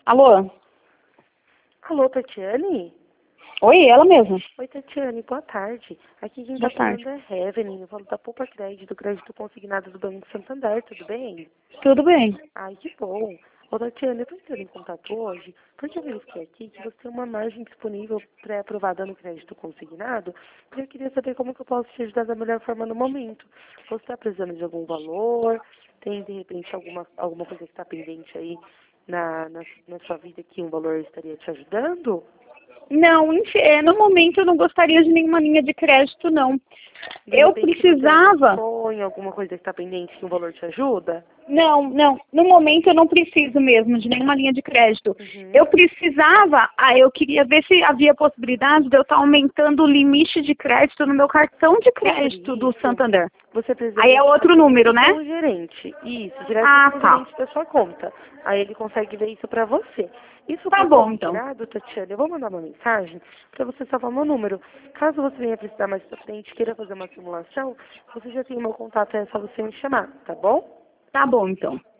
Alô? Alô, Tatiane? Oi, ela mesma. Oi, Tatiane, boa tarde. Aqui quem Boa tá tarde. falando é Heaven, eu falo da Poupa Crédito, do crédito consignado do Banco Santander, tudo bem? Tudo bem? Ai, que bom. Ô, Tatiane, eu tô entrando em contato hoje porque eu verifiquei aqui que você tem uma margem disponível pré-aprovada no crédito consignado e eu queria saber como que eu posso te ajudar da melhor forma no momento. Você está precisando de algum valor? Tem, de repente, alguma coisa que está pendente aí na sua vida que um valor estaria te ajudando? Não, no momento eu não gostaria de nenhuma linha de crédito, não. De Eu repente, você tem algum precisava... sonho, alguma coisa que está pendente que o valor te ajuda? Não, não. No momento eu não preciso mesmo de nenhuma linha de crédito. Uhum. Eu precisava... eu queria ver se havia possibilidade de eu estar aumentando o limite de crédito no meu cartão de Por crédito do isso, Santander. você Aí é precisaria falar outro número, direto né? com o gerente. Isso, direto Ah, com o tá. gerente da sua conta. Aí ele consegue ver isso para você. Isso Tá for bom, então. considerado, Tatiana, eu vou mandar uma mensagem para você salvar meu número. Caso você venha precisar mais pra frente, queira fazer uma simulação, você já tem o meu contato, é só você me chamar, tá bom? Tá bom, então.